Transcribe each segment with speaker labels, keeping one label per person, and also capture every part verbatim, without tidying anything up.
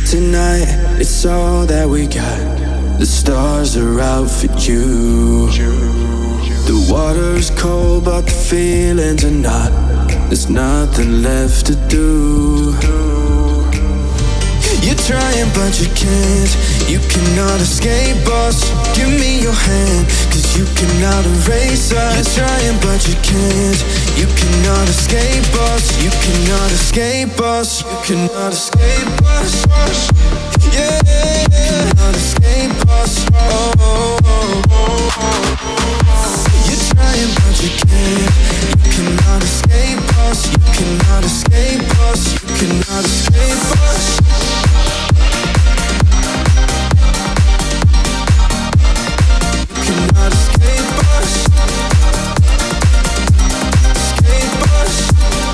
Speaker 1: Tonight, it's all that we got. The stars are out for you. The water's cold, but the feelings are not. There's nothing left to do. You're trying, but you can't. You cannot escape us. Give me your hand, cause you cannot erase us. You're trying, but you can't. You cannot escape us. You cannot escape us. You cannot escape us. Yeah, you cannot escape us. Oh, oh, oh, oh. You're trying, but you can't. You cannot escape us. You cannot escape us. You cannot escape us. Cannot escape us. Escape us.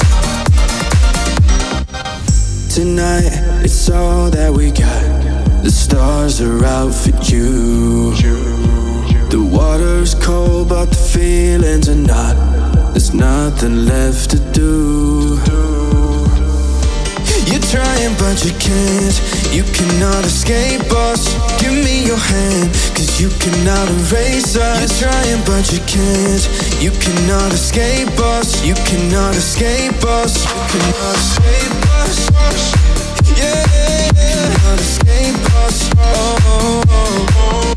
Speaker 1: Tonight, it's all that we got. The stars are out for you. The water's cold, but the feelings are not. There's nothing left to do. You're trying, but you can't. You cannot escape us. Give me your hand, cause you cannot erase us. You're trying, but you can't. You cannot escape us. You cannot escape us. You cannot escape us. Yeah, you cannot escape us. Oh, oh, oh, oh.